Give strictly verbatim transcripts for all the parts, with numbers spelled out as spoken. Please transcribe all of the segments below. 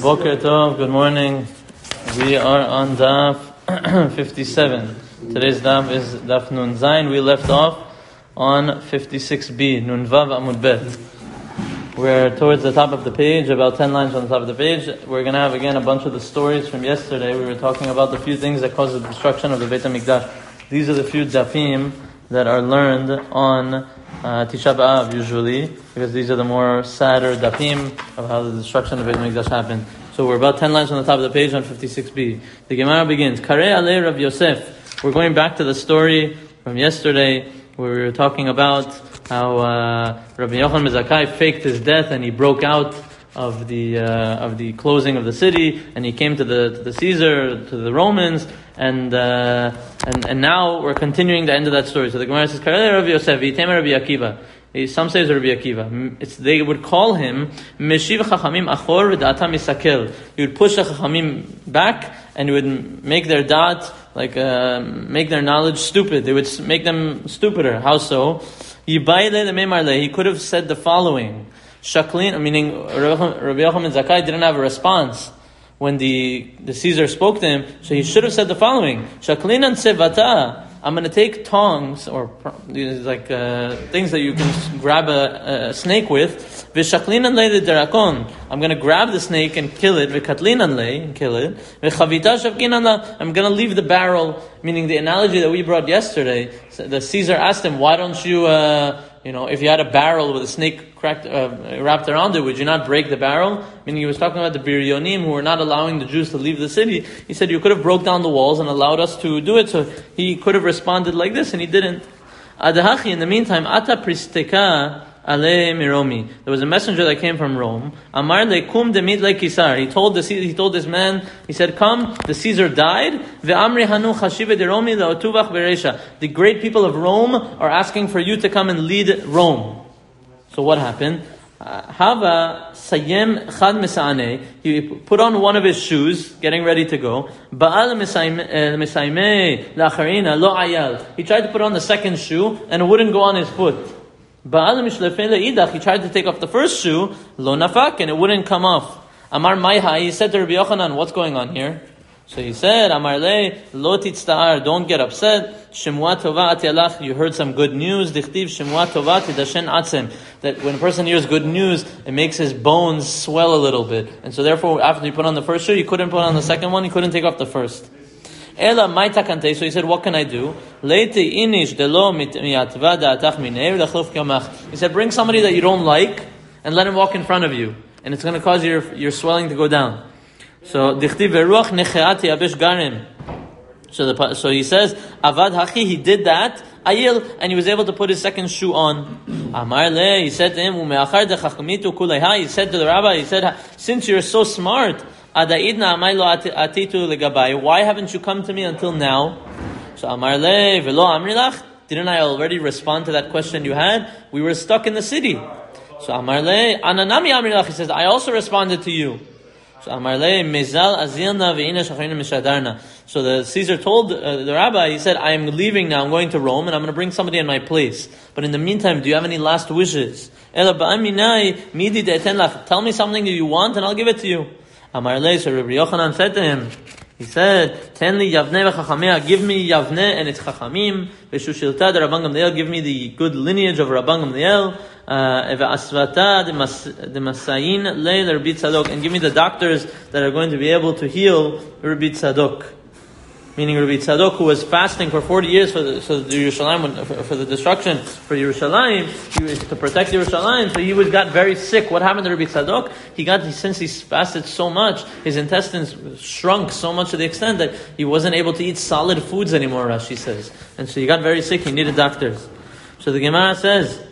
Boker Tov, good morning. We are on Daf fifty-seven. Today's Daf is Daf Nun Zayin. We left off on fifty-six B, Nun Vav Amud Bet. We're towards the top of the page, about ten lines on the top of the page. We're going to have again a bunch of the stories from yesterday. We were talking about the few things that caused the destruction of the Beit HaMikdash. These are the few Dafim that are learned on Uh, Tisha B'Av usually, because these are the more sadder dapim of how the destruction of Beit HaMikdash happened. So we're about ten lines on the top of the page on fifty-six B. The Gemara begins, Karei Alei Rav Yosef. We're going back to the story from yesterday where we were talking about how uh, Rabbi Yochanan ben Zakkai faked his death and he broke out of the uh, of the closing of the city, and he came to the to the Caesar, to the Romans, and uh, and and now we're continuing the end of that story. So the Gemara says, "Karei Rabbi Yosef, v'yitem Rabbi Akiva." Some say it's Rabbi Akiva. It's, they would call him Meshiv Chachamim Achor v'Da'ata Misakel. He would push the Chachamim back, and he would make their da'at, like uh, make their knowledge stupid. They would make them stupider. How so? He could have said the following. Shaklin, meaning Rabbi Yochanan ben Zakkai didn't have a response when the, the Caesar spoke to him, so he should have said the following: Shaklinan sevata. I'm going to take tongs or like uh, things that you can grab a, a snake with. V'shaklinan lei derakon. I'm going to grab the snake and kill it. V'katlinan lei and kill it. V'chavita shavkinan la. I'm going to leave the barrel. Meaning the analogy that we brought yesterday. The Caesar asked him, "Why don't you?" Uh, You know, if you had a barrel with a snake cracked, uh, wrapped around it, would you not break the barrel? Meaning he was talking about the Biryonim who were not allowing the Jews to leave the city. He said, you could have broke down the walls and allowed us to do it. So he could have responded like this, and he didn't. Adahachi, in the meantime, Ata Pristeka Ale Miromi. There was a messenger that came from Rome. Amar lekum demit le Kisar. He told the he told this man. He said, "Come, the Caesar died. Ve'amri hanu chashive de Romi laotuvach beresha. The great people of Rome are asking for you to come and lead Rome." So what happened? Hava sayem chad misaane. He put on one of his shoes, getting ready to go. Ba'al misaime la'acharina lo ayal. He tried to put on the second shoe, and it wouldn't go on his foot. He tried to take off the first shoe, lo nafak, and it wouldn't come off. Amar Maiha, he said to Rabbi Yochanan, what's going on here? So he said, Amar le, lo titzta'ar, don't get upset. Shemua tova atialach, you heard some good news. Dichtiv shemua tova tidashen atzem. That when a person hears good news, it makes his bones swell a little bit. And so therefore, after he put on the first shoe, he couldn't put on the second one, he couldn't take off the first. Ela maitakante. So he said, what can I do? He said, bring somebody that you don't like and let him walk in front of you, and it's going to cause your your swelling to go down. So dichtiv veruach necheati abesh garim. So the so he says, avad hachi, he did that. Ayil, and he was able to put his second shoe on. Amar le, he said to him, umeachar de chachamitu kuleiha. He said to the rabbi, he said, since you're so smart, why haven't you come to me until now? So Amar le velo amrilach. Didn't I already respond to that question you had? We were stuck in the city. So Amar le ananami amrilach. He says, I also responded to you. So Amar le mezal azilna ve'ina shacharina mishadarna. So the Caesar told uh, the rabbi, he said, I am leaving now. I'm going to Rome, and I'm going to bring somebody in my place. But in the meantime, do you have any last wishes? Tell me something that you want, and I'll give it to you. Amar le, so Rabbi Yochanan said to him, he said, Ten li Yavne v'chachamea, give me Yavne and its chachamim, v'shushilta de Rabban Gamliel, give me the good lineage of Rabban Gamliel, v'asvata de masayin le Rabbi Tzadok, and give me the doctors that are going to be able to heal Rabbi Tzadok. Meaning Rabbi Tzadok, who was fasting for forty years for the, so the Yerushalayim, for, for the destruction for Yerushalayim, he was to protect Yerushalayim. So he was got very sick. What happened to Rabbi Tzadok? He got since he fasted so much, his intestines shrunk so much to the extent that he wasn't able to eat solid foods anymore. Rashi says, and so he got very sick. He needed doctors. So the Gemara says,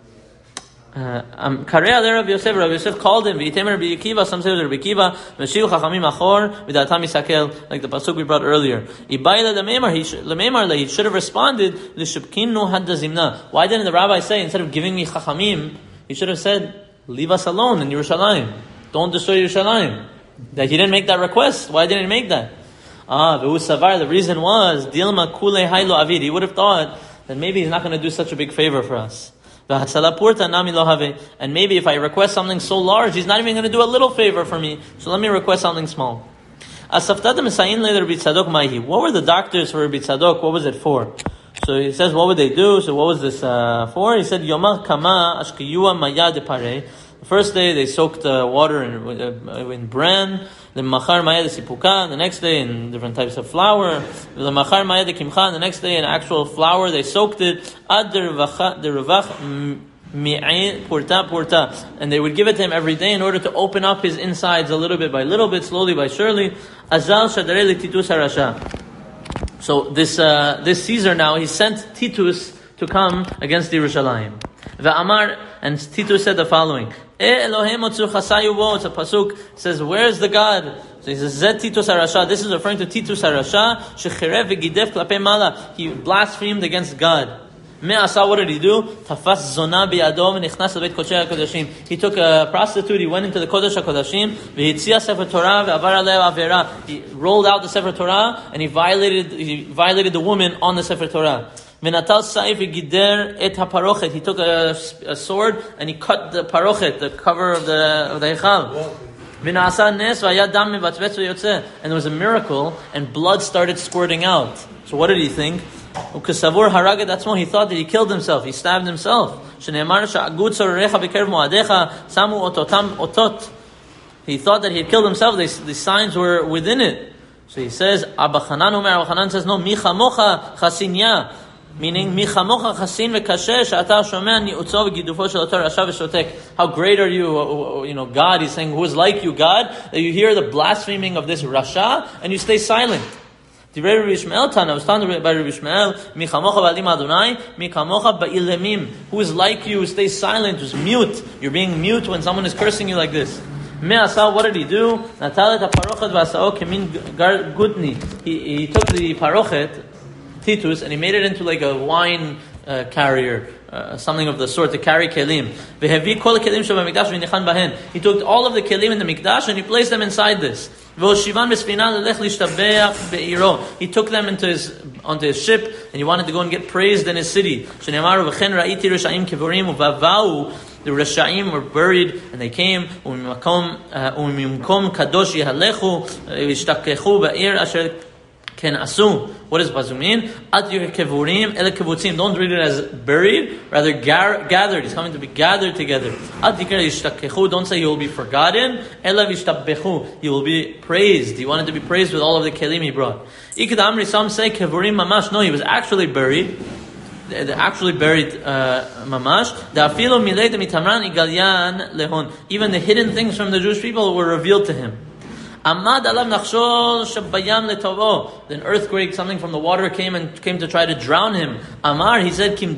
Karei alei Rabbi Yosef. Rabbi Yosef called him. V'yitem Rabbi Akiva. Some say it was Rabbi Akiva. Meshiv chachamim achor v'da'ata misakel. Like the pasuk we brought earlier. Ibayla lemeimar. He lemeimar le. He should have responded. L'shipkinu had zimna. Why didn't the rabbi say, instead of giving me chachamim, he should have said, leave us alone in Yerushalayim. Don't destroy Yerushalayim. That he didn't make that request. Why didn't he make that? Ah, v'hu savar. The reason was dilma kulei haylo avid. He would have thought that maybe he's not going to do such a big favor for us. And maybe if I request something so large, he's not even going to do a little favor for me. So let me request something small. What were the doctors for Rabbi Tzadok? What was it for? So he says, what would they do? So what was this uh, for? He said, Yomah kama ashkiyua maya de pare. The first day they soaked uh, water in, uh, in bran. The machar maya de sipuka. The next day in different types of flour. The machar maya de kimcha. The next day in actual flour they soaked it. Ad de revach mi'ay purta purta. And they would give it to him every day in order to open up his insides a little bit by little bit, slowly by surely. Azal shadare li titus harasha. So this uh, this Caesar now, he sent Titus to come against Yerushalayim. Ve'amar, and Titus said the following: E Elohim otzu chasayu bo. It's a pasuk. It says, where is the God? So he says, Zet Titus harasha. This is referring to Titus harasha. Shechirev v'gidef klapei mala. He blasphemed against God. Me'asa, what did he do? Tafas zona biyado v'nichnas lebeit kodshei hakodashim. He took a prostitute, he went into the Kodesh HaKodashim, v'hitzia Sefer Torah ve'avar alei avera. He rolled out the Sefer Torah and he violated he violated the woman on the Sefer Torah. V'natal saif v'gider et haparochet. He took a, a sword and he cut the parochet, the cover of the of the Heichal. And there was a miracle and blood started squirting out. So what did he think? He thought that he killed himself. He stabbed himself. He thought that he had killed himself. The, the signs were within it. So he says, Abba Chanan Omer, Abba Chanan says, no, mi chamocha chasinya. Meaning, mi chamocha chasin v'kasher she'ata shomea ni'utzo v'gidufo shel otor rasha v'shotek. How great are you, you know, God? He's saying, who is like you, God? That you hear the blaspheming of this rasha and you stay silent. The Rabbi Ishmael Tana was found by Rabbi Ishmael, Mi chamocha ba'alim Adonai, mi chamocha ba'ilemim. Who is like you, who stays silent, who's mute. You're being mute when someone is cursing you like this. Me'asa, what did he do? Natalet ha'parochet v'asa'o kemin gudni. He he took the parochet, Titus, and he made it into like a wine uh, carrier, uh, something of the sort, to carry kelim. Ve'hevi kol kelim shebamikdash v'nichan bahen. He took all of the kelim in the mikdash and he placed them inside this. He took them into his onto his ship, and he wanted to go and get praised in his city. The Rasha'im were buried, and they came. What does bazu mean? Don't read it as buried, rather gar- gathered. He's coming to be gathered together. Don't say you will be forgotten. You will be praised. He wanted to be praised with all of the kelim he brought. Some say kevurim mamash. No, he was actually buried. Actually buried uh, mamash. Even the hidden things from the Jewish people were revealed to him. Then earthquake, something from the water came and came to try to drown him. Amar, he said, He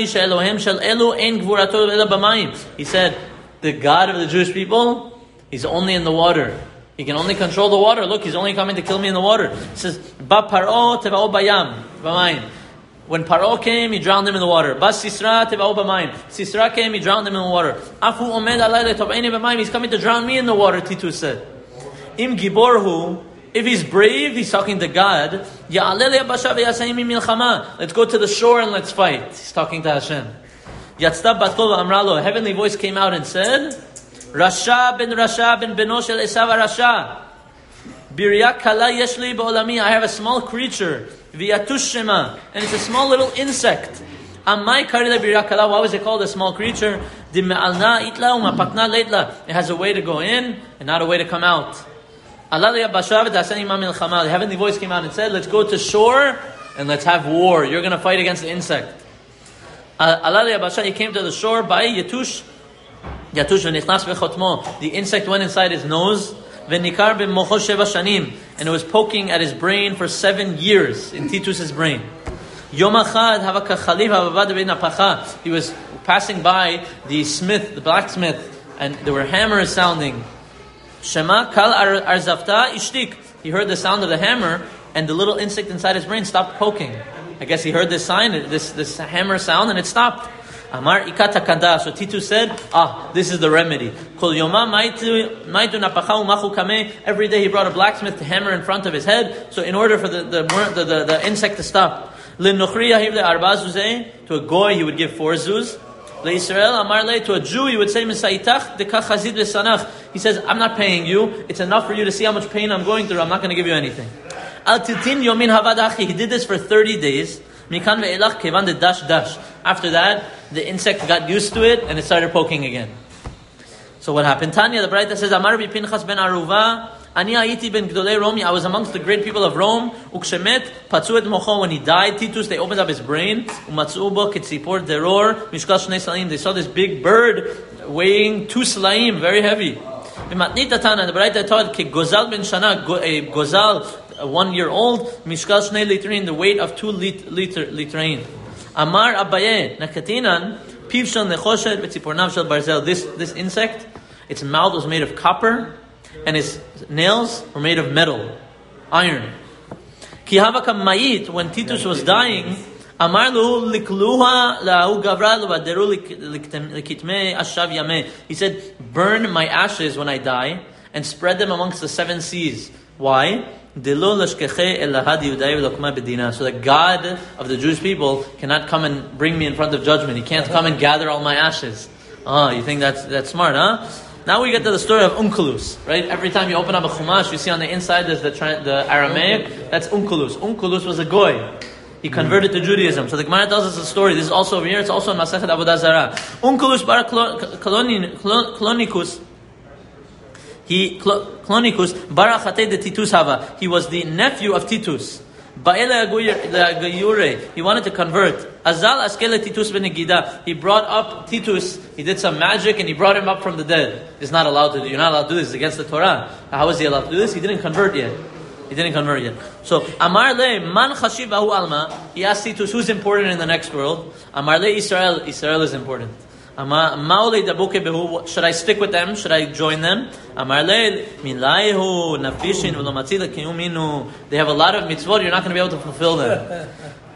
said, the God of the Jewish people, he's only in the water. He can only control the water. Look, he's only coming to kill me in the water. He says, Ba Paro teva'o bayam, b'mayim. When Paro came, he drowned him in the water. Bas Sisra teva'o b'mayim. Sisra came, he drowned him in the water. Afu omed alay letov'eni b'mayim. He's coming to drown me in the water, Titus said. Im giborhu, if he's brave, he's talking to God. Let's go to the shore and let's fight. He's talking to Hashem. Yatztab batol amralo. A heavenly voice came out and said, Rasha ben Rasha ben beno shel Esav Rasha. Birya kala yeshli ba'olami. I have a small creature. V'yatush shema. And it's a small little insect. Amai karila birya kala. Why was it called a small creature? Dim'alna itla umapakna leitla. It has a way to go in and not a way to come out. The heavenly voice came out and said, let's go to shore and let's have war. You're going to fight against the insect. He came to the shore by Yatush. The insect went inside his nose. And it was poking at his brain for seven years in Titus's brain. He was passing by the smith, the blacksmith, and there were hammers sounding. Shema kal arzavta ishtik. He heard the sound of the hammer, and the little insect inside his brain stopped poking. I guess he heard this sign, this this hammer sound, and it stopped. Amar ikatakanda. So Titus said, ah, this is the remedy. Kol yoma maitu maitu napacha umachu kameh. Every day he brought a blacksmith to hammer in front of his head. So in order for the the the, the, the insect to stop, to a goy he would give four zuz. LeYisrael Amar Le, to a Jew, he would say, Misaitach dekach chazid v'sanach. He says, I'm not paying you. It's enough for you to see how much pain I'm going through. I'm not going to give you anything. Al titin yomin havadachi. He did this for thirty days. Mikan ve'elach kevan de dash dash. After that, the insect got used to it and it started poking again. So what happened? Tanya, the Braita says, Amar bi Pinchas ben Aruva, Ani Haiti ben Gdolei Romi. I was amongst the great people of Rome. Ukshemet patzu et mocho. When he died, Titus, they opened up his brain. Umatzu bo ketzipor deror mishkal shnei salaim. They saw this big bird weighing two salaim, very heavy. B'matnita Tana, the Braita taught ke gozal ben shana, a gozal, one year old, mishkal shnei litrin, the weight of two lit, liter litrin. Amar Abaye nakatinan piv shel nechoshet v'tzipornav shel barzel. This this insect, its mouth was made of copper, and his nails were made of metal, iron. Ki havaka mayit, when Titus was dying, amar lu likluha la'u gavra l'vaderu likitme ashav yameh. He said, burn my ashes when I die and spread them amongst the seven seas. Why? So the God of the Jewish people cannot come and bring me in front of judgment. He can't come and gather all my ashes. Oh, you think that's that's smart, huh? Now we get to the story of Onkelos, right? Every time you open up a Chumash, you see on the inside there's the, the Aramaic. That's Onkelos. Onkelos was a goy. He converted to Judaism. So the Gemara tells us a story. This is also over here. It's also in Masechet Avodah Zarah. Onkelos bar Clonicus. He Clonicus bar Achatei de Titus Hava. He was the nephew of Titus. Ba'ele Aguyure. He wanted to convert. Azal Askele Titus benegida. He brought up Titus. He did some magic and he brought him up from the dead. He's not allowed to do. You're not allowed to do this. It's against the Torah. How is he allowed to do this? He didn't convert yet. He didn't convert yet. So Amar le man chashivahu alma. He asked Titus, who's important in the next world? Amar le Israel. Israel is important. Should I stick with them? Should I join them? They have a lot of mitzvot, you're not going to be able to fulfill them.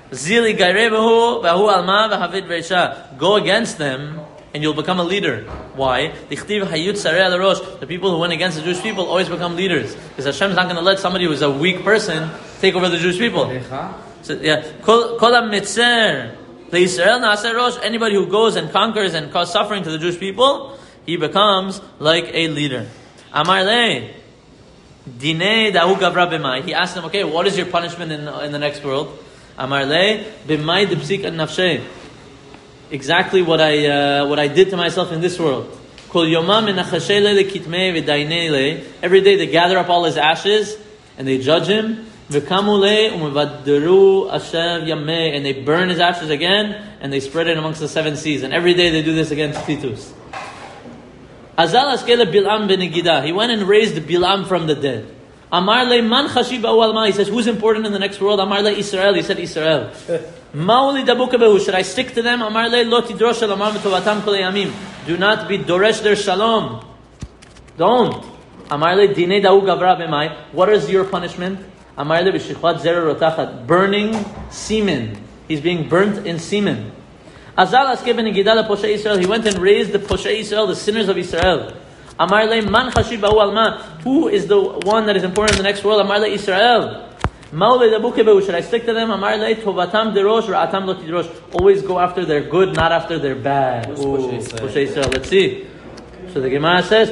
Go against them and you'll become a leader. Why? The people who went against the Jewish people always become leaders. Because Hashem is not going to let somebody who's a weak person take over the Jewish people. So, yeah. The Israel Na'aseh Rosh, anybody who goes and conquers and causes suffering to the Jewish people, he becomes like a leader. Amar le, Dinei Dahu Gavra B'mai. He asked him, okay, what is your punishment in, in the next world? Amar le, B'mai Dipsik an Nafshei. Exactly what I uh, what I did to myself in this world. Kol Yomam Menachashei le Kitmei V'dainei le. Every day they gather up all his ashes and they judge him. And they burn his ashes again, and they spread it amongst the seven seas. And every day they do this against Titus. Azal askele Bilam benegida. He went and raised Bilam from the dead. Amar le man chashiv ba'u. He says, who's important in the next world? Amar le Israel. He said Israel. Ma'uli dabukabehu. Should I stick to them? Amar le lo tidrosh shalomam v'tovatam kol yamim. Do not be doresh their shalom. Don't. Amar le dinei dahu gavra b'mai. What is your punishment? Burning semen. He's being burnt in semen. He went and raised the Poshei Israel, the sinners of Israel. Who is the one that is important in the next world? Israel. Should I stick to them? Always go after their good, not after their bad. Ooh, Poshei Israel. Let's see. So the Gemara says,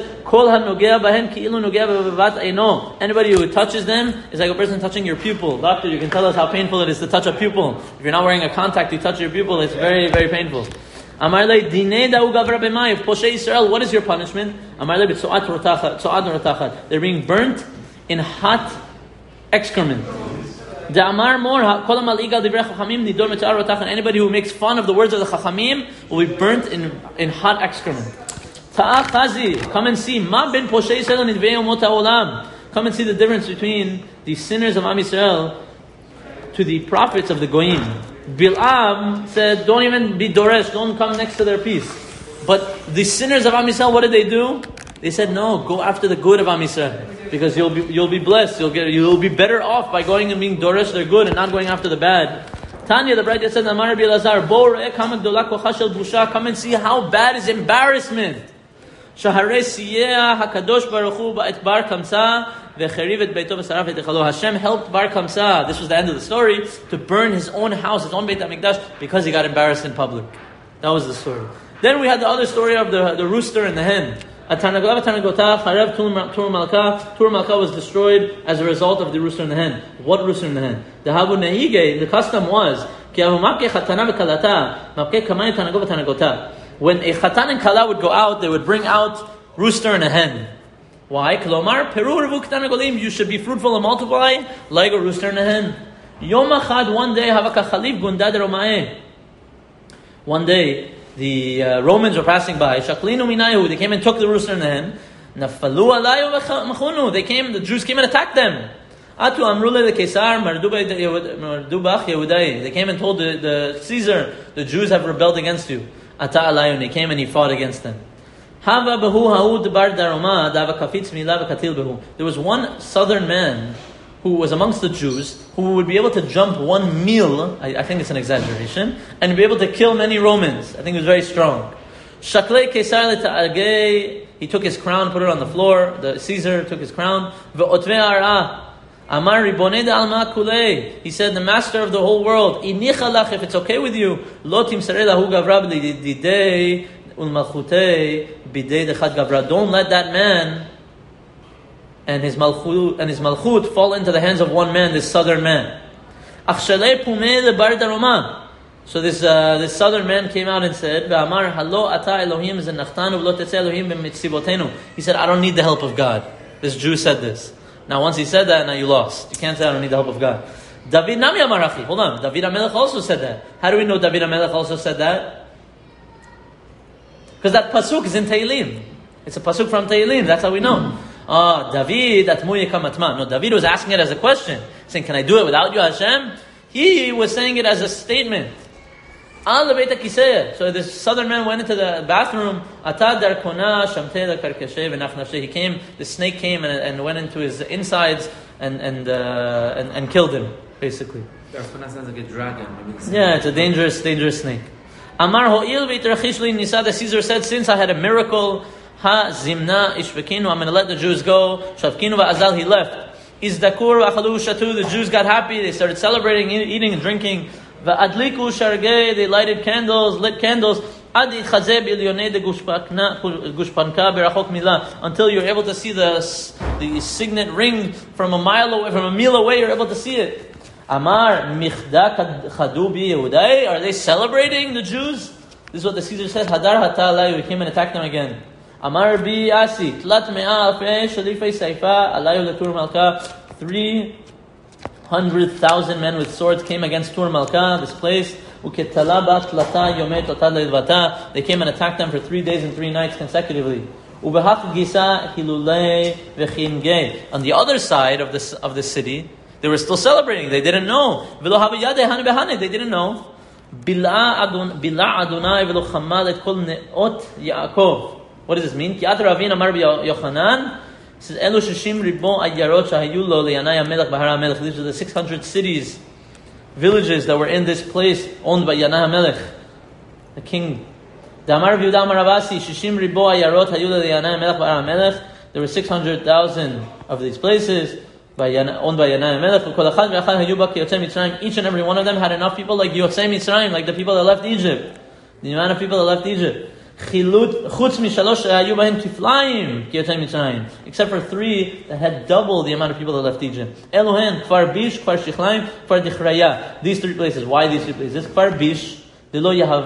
anybody who touches them is like a person touching your pupil. Doctor, you can tell us how painful it is to touch a pupil. If you're not wearing a contact, you touch your pupil, it's very, very painful. What is your punishment? They're being burnt in hot excrement. Anybody who makes fun of the words of the Chachamim will be burnt in, in hot excrement. Come and see. Come and see the difference between the sinners of Am Yisrael to the prophets of the Goyim. Bil'am said, don't even be Doresh, don't come next to their peace. But the sinners of Am Yisrael, what did they do? They said, no, go after the good of Am Yisrael. Because you'll be you'll be blessed. You'll get you'll be better off by going and being Doresh their good and not going after the bad. Tanya, the Braita says, Amar Rabbi Elazar, come and see how bad is embarrassment. Hashem helped Bar Kamsa, this was the end of the story, to burn his own house, his own Beit HaMikdash, because he got embarrassed in public. That was the story. Then we had the other story of the, the rooster and the hen. Atanagota Tanagota, Charev Tur Malka. Tur Malka was destroyed as a result of the rooster and the hen. What rooster and the hen? The Habu Nehige, the custom was, when a Chatan and Kala would go out, they would bring out rooster and a hen. Why? You should be fruitful and multiply like a rooster and a hen. Yom Achad, one day, one day, the uh, Romans were passing by. Shaklinu minayu. They came and took the rooster and the hen. Nafalu alayu machunu. They came. The Jews came and attacked them. Atu amrule the Kesar mardubach Yehudai. They came and told the, the Caesar, the Jews have rebelled against you. Ata alayu. And he came and he fought against them. Hava behu haud bar daroma dava kafitz milav katil behu. There was one southern man who was amongst the Jews, who would be able to jump one meal, I, I think it's an exaggeration, and be able to kill many Romans. I think he was very strong. Shaklei Kesar le'ta'agei, he took his crown, put it on the floor, the Caesar took his crown, ve'otvei ar'a, amar ribonei da'alma kulei, he said, the master of the whole world, inicha lach, if it's okay with you, lo timsarei lahu gavra b'didei ulmalchutei b'dei dechad gavra, don't let that man and his malchut and his malchut fall into the hands of one man, this southern man. So this uh, this southern man came out and said, he said, I don't need the help of God. This Jew said this. Now once he said that, now you lost. You can't say I don't need the help of God. David Nami Amarachi. Hold on. David HaMelech also said that. How do we know David HaMelech also said that? Because that pasuk is in Tehillim. It's a pasuk from Tehillim. That's how we know. Ah, David, atmuye kamatma. No, David was asking it as a question, saying, "Can I do it without you, Hashem?" He was saying it as a statement. Al beit kiseh. So this southern man went into the bathroom. Atad darkona shamtei karkashe v'nafnafshe. He came. The snake came and, and went into his insides and and, uh, and and killed him. Basically. Darkona sounds like a dragon. Yeah, it's a dangerous, dangerous snake. Amar ho'il v'iterachish li nisa. The Caesar said, since I had a miracle. Ha zimna ishvekinu. I'm going to let the Jews go. Shavkinu va'azal. He left. Izdakur v'achalu shatu. The Jews got happy. They started celebrating, eating and drinking. Va'adliku shargei. They lighted candles, lit candles. Adi chazeh b'ilionei de gushpanka berachok milah. Until you're able to see the the signet ring from a mile away, from a meal away. You're able to see it. Amar michda chadu bi Yehudai. Are they celebrating the Jews? This is what the Caesar says. Hadar hata alayu. He came and attacked them again. Amar bi asi tlat mea alfei shalifei saifa alayu letur malka. Three hundred thousand men with swords came against Tur Malka, this place. Uketala bat tlata yomei totad leilvata. They came and attacked them for three days and three nights consecutively. Ubehach gisa hilulei v'chingei. On the other side of this of the city, they were still celebrating. They didn't know. V'lo haviyadei hane behane. They didn't know. Bila Adonai v'lo chamal et kol neot Yaakov. What does this mean? Ki at Ravin Amar Yochanan says Elu shishim ribo ayarot shahayu lo leyanai hamelech bahar hamelech. These are the six hundred cities, villages that were in this place owned by Yanai HaMelech, the king. Damar v'Yehuda Amar Avasi shishim ribo ayarot hayu lo leyanai hamelech bahar hamelech. There were six hundred thousand of these places by Yana, owned by Yanai HaMelech. Kol echad ve'echad hayu ba kiyotzei Mitzrayim. Each and every one of them had enough people like Yotzei Mitzrayim, like the people that left Egypt. The amount of people that left Egypt. Except for three that had double the amount of people that left Egypt. Elohen, Kfar Bish, Kfar Shichlaim, Kfar Dichraya. These three places. Why these three places? Kfar Bish, they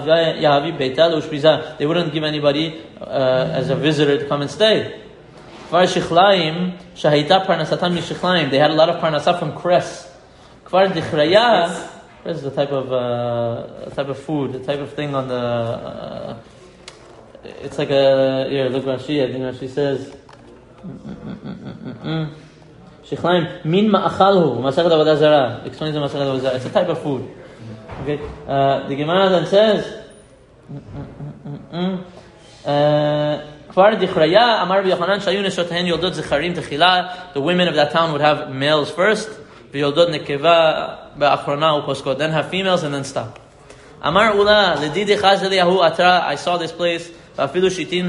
wouldn't give anybody uh, as a visitor to come and stay. Kfar Shichlaim, Shahita Parnasatam Mishichlaim. They had a lot of Parnasah from Kres. Kfar Dichraya, Kres is the type of uh, type of food, the type of thing on the. Uh, It's like a here. Look Rashi. I think Rashi says. Shichlaim min ma'achalhu masachet avodah zarah. Explains the masachet avodah zarah. It's a type of food. Okay. Uh, the Gemara then says. Kfar dichraya amar v'yochanan shayu neshotehen yoldot zecharim techila. The women of that town would have males first. V'yoldot nekeva be'achrona ukoskot. Then have females and then stop. Amar ula ledidi chazeli yahu atra. I saw this place. Couldn't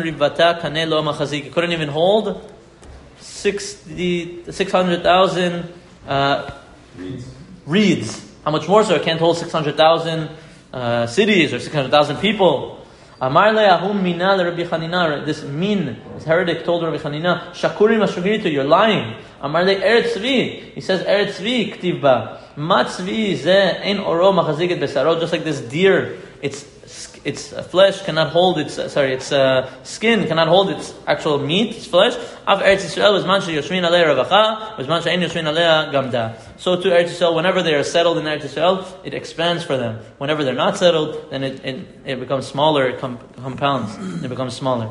even hold sixty, six hundred thousand uh, reeds. reeds. How much more so? It can't hold six hundred thousand uh, cities or six hundred thousand people. Amar le'ahum mina le'Rabbi Chanina. This min, this heretic told Rabbi Chanina, Shakurim ashugiritu, you're lying. Amar le eretz tzvi. He says eretz tzvi ktiv ba. Ma tzvi ze ein oro machaziget besaro. Just like this deer, its its flesh cannot hold its uh, sorry, its uh, skin cannot hold its actual meat, its flesh. Av eretz Yisrael was mancha yoshmin alei ravacha, was mancha ein yoshmin alei gamda. So to Eretz Yisrael, whenever they are settled in Eretz Yisrael, it expands for them. Whenever they're not settled, then it it, it becomes smaller. It com- compounds. It becomes smaller.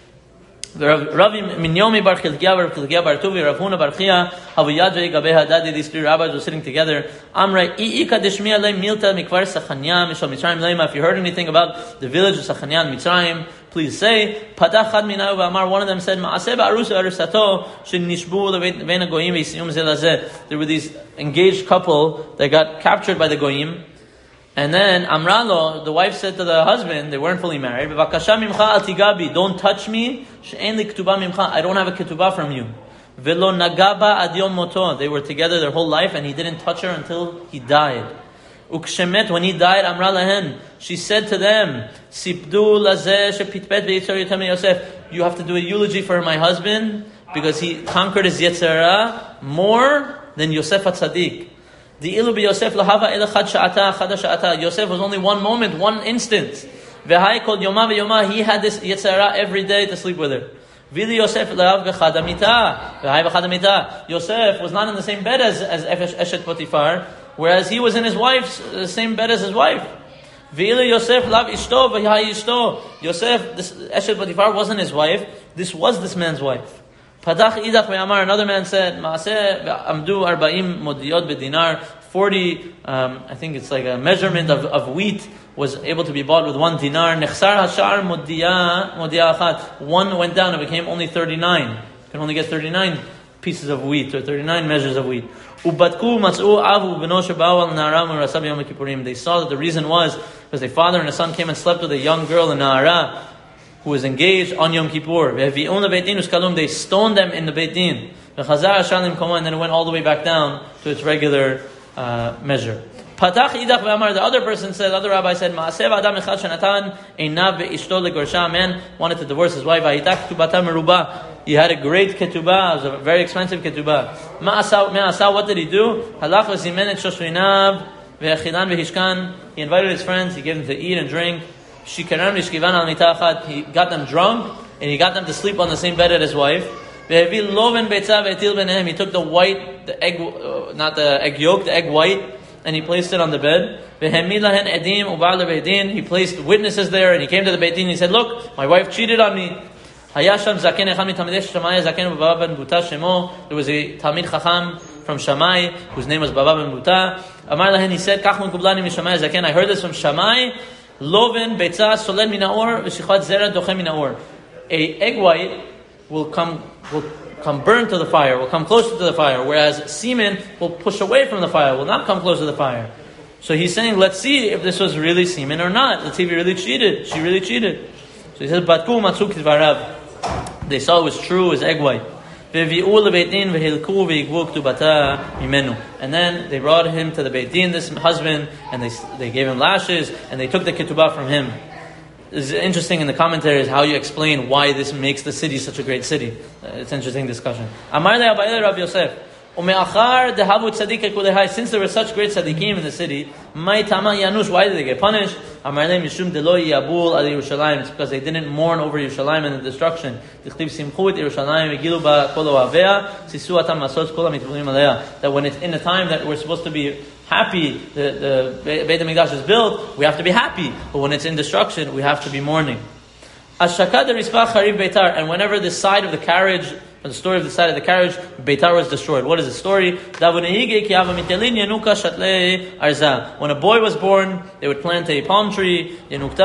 Ravi Minyomi bar Chilkiah bar Chilkiah bar Tuvi Rav Huna bar Chia Havu Yadvei Gabe Hadadi. These three rabbis were sitting together. Amrei I'ika Deshmiya Le Milta Mikvar Sachanya Mishal Mitzrayim Leima. If you heard anything about the village of Sachanyan Mitzrayim, please say. Padach Chad Minayu V'Amar. One of them said, Ma'aseh Ba'arusu Arusato Shenishbu Levein Goyim V'Yisiyum Zeh Lazeh. There were these engaged couple that got captured by the Goyim. And then Amralo, the wife said to the husband, they weren't fully married, B'vakasha mimcha al tigabi, don't touch me, she'en li ketubah mimcha, I don't have a ketubah from you. Velo nagaba ad yom moto, they were together their whole life and he didn't touch her until he died. Ukshemet, when he died, Amra lahen, she said to them, Sipdu lazeh shepitpet ve'yitzar yotem Yosef, you have to do a eulogy for my husband because he conquered his Yetzirah more than Yosef HaTzadik. The ilu bi Yosef lahava elachad sha'ata chada sha'ata. Yosef was only one moment, one instant. V'hai kol yoma v'yoma. He had this Yetzirah every day to sleep with her. V'li Yosef lahav v'chad amita. V'hai v'chad amita. Yosef was not in the same bed as as Eshet Potiphar, whereas he was in his wife's the same bed as his wife. V'li Yosef lav ishto v'hai ishto. Yosef, this Eshet Potiphar wasn't his wife. This was this man's wife. Padach idach ve'amar. Another man said, Maaseh amdu arba'im modiyot bedinar. Forty, um, I think it's like a measurement of, of wheat was able to be bought with one dinar. Nechsar hashar modiyah modiyah achat. One went down and became only thirty-nine. You can only get thirty-nine pieces of wheat or thirty-nine measures of wheat. Ubatku matzu avu beno sheba'u al na'ara m'rasab yom kippurim. They saw that the reason was because their father and a son came and slept with a young girl in Na'ara who was engaged on Yom Kippur. They stoned them in the Beit Din. And then it went all the way back down to its regular uh, measure. The other person said, the other rabbi said, a man wanted to divorce his wife. He had a great ketubah, it was a very expensive ketubah. What did he do? He invited his friends, he gave them to eat and drink. He got them drunk and he got them to sleep on the same bed as his wife. He took the white, the egg, uh, not the egg yolk, the egg white, and he placed it on the bed. He placed witnesses there and he came to the Beit Din and he said, look, my wife cheated on me. There was a Talmid Chacham from Shammai whose name was Baba ben Buta. He said, I heard this from Shammai. Loven beitza soled minaor v'shichat zera dochem minaor. A egg white will come will come burn to the fire, will come closer to the fire, whereas semen will push away from the fire, will not come close to the fire. So he's saying, let's see if this was really semen or not. Let's see if he really cheated. She really cheated. So he says, Batku matzuk dvarav. They saw it was true, it was egg white. And then they brought him to the Beit Din, this husband, and they they gave him lashes, and they took the ketubah from him. It's interesting in the commentaries how you explain why this makes the city such a great city. Uh, it's an interesting discussion. Amar le Abayil Rav Yosef, since there were such great tzaddikim in the city, why did they get punished? It's because they didn't mourn over Yerushalayim and the destruction. That when it's in the time that we're supposed to be happy, the, the Beit HaMikdash is built, we have to be happy. But when it's in destruction, we have to be mourning. And whenever the side of the carriage, the story of the side of the carriage, Beitar was destroyed. What is the story? When a boy was born, they would plant a palm tree.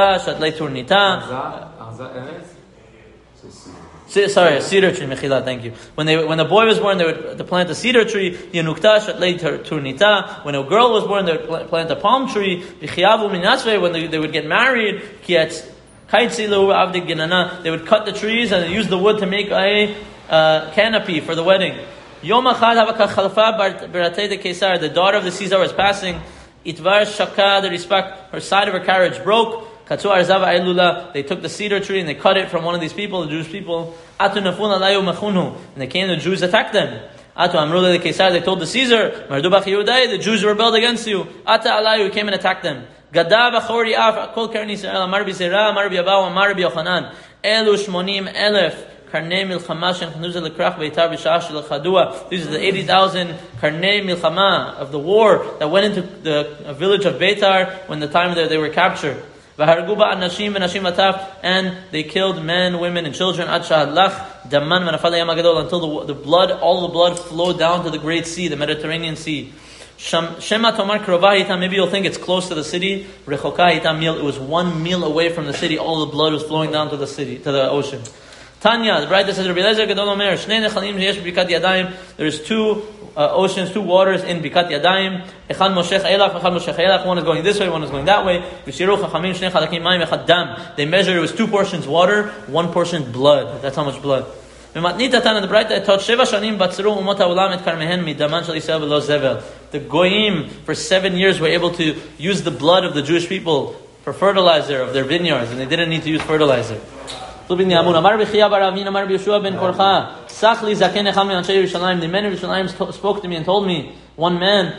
Sorry, a cedar tree. Mechila, thank you. When they when the boy was born, they would plant a cedar tree. When a girl was born, they would plant a palm tree. When they, they would get married, they would cut the trees and use the wood to make a Uh, canopy for the wedding. Yom Achad Havakachalfa Beratei de Kesar, the daughter of the Caesar was passing. Itvar Shaka, the respect, her side of her carriage broke. Katsu arzava ailula. They took the cedar tree and they cut it from one of these people, the Jewish people. Atu nafun alayu machunu. And they came, the Jews attacked them. Atu amrule the Caesar. They told the Caesar, Mardubach Yehudai, the Jews rebelled against you. Ata alayu came and attacked them. Gadav achori af kol karen Yisrael amar b'zera amar b'yabaw amar b'yochanan elu shmonim elef karnei milchama shenchnuzah lekrach beitar b'shah shel chadua. These are the eighty thousand karnei milchama of the war that went into the village of Beitar when the time that they were captured. V'harguba anashim v'nashim ataf, and they killed men, women, and children. Ad shahadlach daman v'nafal hayam hagadol, until the, the blood, all the blood flowed down to the Great Sea, the Mediterranean Sea. Shema tomar krovah hitam. Maybe you'll think it's close to the city. Rechoka hitam mil. It was one meal away from the city. All the blood was flowing down to the city, to the ocean. Tanya, the bride says, Rabbi Eliezer Gadol Omer, Shnei nechalim yesh b'bikat yadayim. There's two uh, oceans, two waters in bikat yadayim. Echad moshech elach, echad moshech elach. One is going this way, one is going that way. V'shiru chachamim shnei chalakim mayim echad dam. They measured it was two portions water, one portion blood. That's how much blood. The Goyim for seven years were able to use the blood of the Jewish people for fertilizer of their vineyards, and they didn't need to use fertilizer. The men of Yerushalayim spoke to me and told me, one man,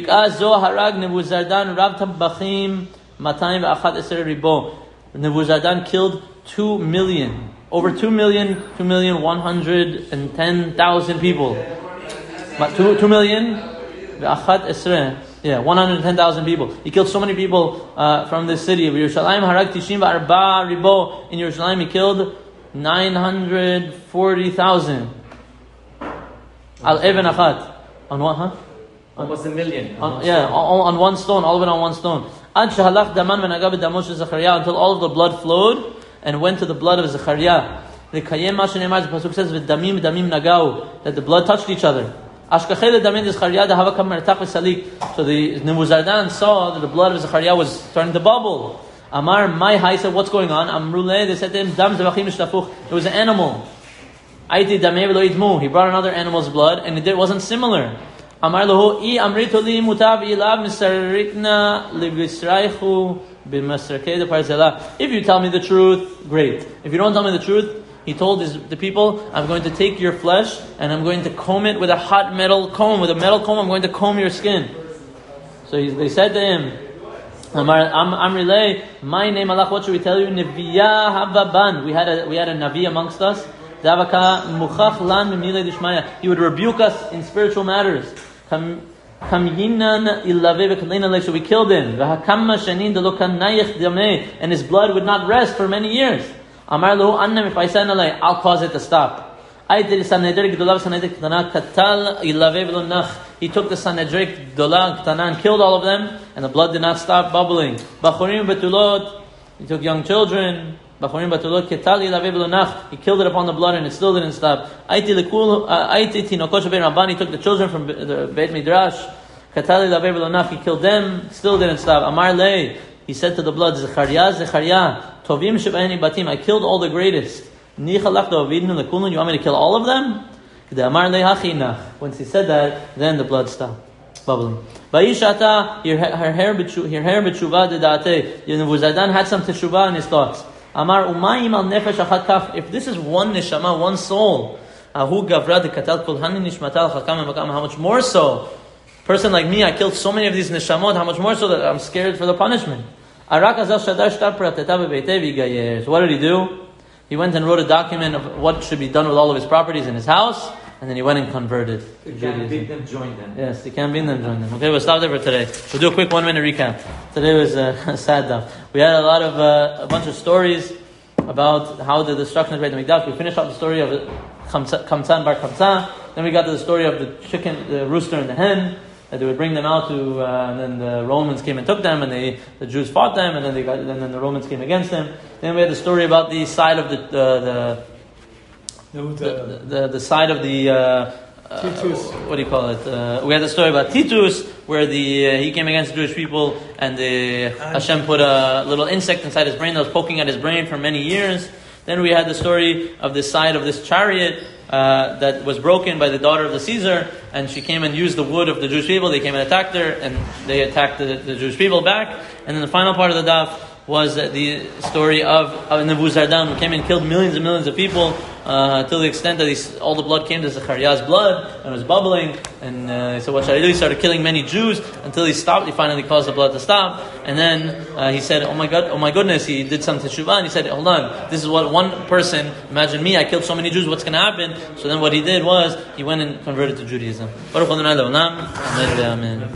Nebuzaradan killed two million. Over two million, two million one hundred and ten thousand people. Two, two million, yeah, one hundred and ten thousand people. He killed so many people uh, from this city of Yerushalayim. Harag tishim v'arba ribo. In Yerushalayim, he killed nine hundred forty thousand. Al even achat. On what? Huh? Almost a million. On, yeah, on, on one stone, all of it on one stone. Ad shahalach daman v'nagab damosh Zechariah, until all of the blood flowed and went to the blood of Zechariah. The Kayem Mashanemar, the pasuk says, "V'damim damim nagau," that the blood touched each other. Ashkachel damin Zechariah dehava kam mertach v'salik. So the Nebuzaradan saw that the blood of Zechariah was starting to bubble. Amar my hai said, "What's going on?" Amrule, they said to him, "Dam zevachim shtafuch." It was an animal. Aiti damei v'lo idmu. He brought another animal's blood, and it wasn't similar. Amar lohu I amritu li mutav ilav misarikna libisraichu. If you tell me the truth, great. If you don't tell me the truth, he told his, the people, I'm going to take your flesh and I'm going to comb it with a hot metal comb, with a metal comb, I'm going to comb your skin. So he, they said to him, Amrilay, my name Allah, what should we tell you? Neviya Havaban. We had a we had a Navi amongst us. He would rebuke us in spiritual matters. So we killed him. And his blood would not rest for many years. If I said I'll cause it to stop. He took the Sanhedrin Gdolah and killed all of them, and the blood did not stop bubbling. He took young children. He killed it upon the blood and it still didn't stop. He took the children from the Beit Midrash. He killed them, still didn't stop. Amar lei, he said to the blood, Zechariah, Zechariah, Tovim sheb'eni batim, I killed all the greatest. You want me to kill all of them? Once he said that, then the blood stopped bubbling. Ba'ishata, her hair b'tshuva dedate. Nebuzaradan had some teshuvah in his thoughts. Amar umayim al nefesh achat kaf. If this is one neshama, one soul, ahu gavra dekatal kol hani nishmatal chakam makam. How much more so? Person like me, I killed so many of these neshamot. How much more so that I'm scared for the punishment? Arak azal shadash tar prateta bebeitei v'gayer. So what did he do? He went and wrote a document of what should be done with all of his properties in his house, and then he went and converted. You can't beat them, join them. Yes, you can't beat them, join them. Okay, we'll stop there for today. We'll do a quick one-minute recap. Today was uh, sad stuff. We had a lot of, uh, a bunch of stories about how the destruction of Beit HaMikdash. We finished off the story of Kamsan Bar Kamsa. Then we got to the story of the chicken, the rooster and the hen, that they would bring them out to, uh, and then the Romans came and took them, and they, the Jews fought them, and then they got, and then the Romans came against them. Then we had the story about the side of the, uh, the, the, the, the side of the, uh, Titus. Uh, what do you call it? Uh, we had the story about Titus, where the uh, he came against the Jewish people, and the Hashem put a little insect inside his brain that was poking at his brain for many years. Then we had the story of the side of this chariot uh, that was broken by the daughter of the Caesar, and she came and used the wood of the Jewish people. They came and attacked her, and they attacked the, the Jewish people back. And then the final part of the daf was the story of, of Nebuzaradan, who came and killed millions and millions of people, uh, to the extent that he, all the blood came to Zechariah's blood, and it was bubbling, and uh, he said, what should I do? He started killing many Jews, until he stopped. He finally caused the blood to stop, and then uh, he said, oh my God, oh my goodness, he did some teshuvah, and he said, hold on, this is what one person, imagine me, I killed so many Jews, what's going to happen? So then what he did was, he went and converted to Judaism. Baruch Adonai Le'olam, Amen.